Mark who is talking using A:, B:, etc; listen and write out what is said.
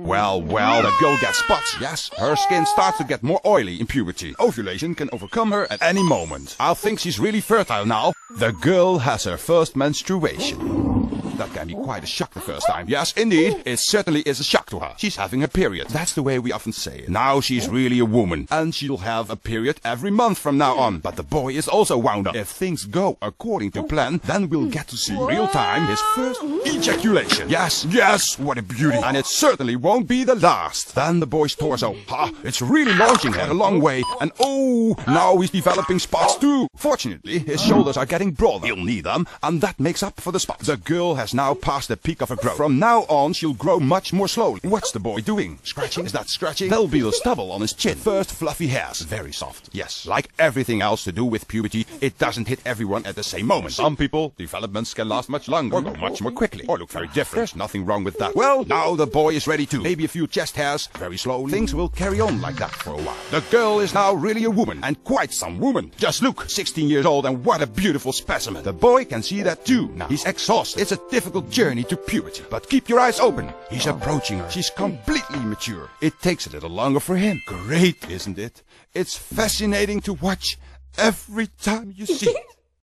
A: Well, the girl gets spots, yes. Her skin starts to get more oily in puberty. Ovulation can overcome her at any moment. I think she's really fertile now. The girl has her first menstruation. That can be quite a shock the first time. Yes, indeed. It certainly is a shock to her. She's having her period. That's the way we often say it. Now she's really a woman. And she'll have a period every month from now on. But the boy is also wound up. If things go according to plan, then we'll get to see real time his first ejaculation. Yes, what a beauty. And it certainly won't be the last. Then the boy's torso. It's really launching him a long way. And oh, now he's developing spots too. Fortunately, his shoulders are getting broader. He'll need them. And that makes up for the spots. The girl has now passed the peak of her growth. From now on, she'll grow much more slowly. What's the boy doing? Scratching? Is that scratching? There'll be the stubble on his chin. First, fluffy hairs. Very soft. Yes, like everything else to do with puberty, it doesn't hit everyone at the same moment. Some people, developments can last much longer, or go much more quickly, or look very different. There's nothing wrong with that. Well, now the boy is ready too. Maybe a few chest hairs. Very slowly. Things will carry on like that for a while. The girl is now really a woman, and quite some woman. Just look, 16 years old, and what a beautiful specimen. The boy can see that too. Now, he's exhausted. It's a difficult journey to puberty. But keep your eyes open. He's approaching her. She's completely mature. It takes a little longer for him. Great, isn't it? It's fascinating to watch every time you see it.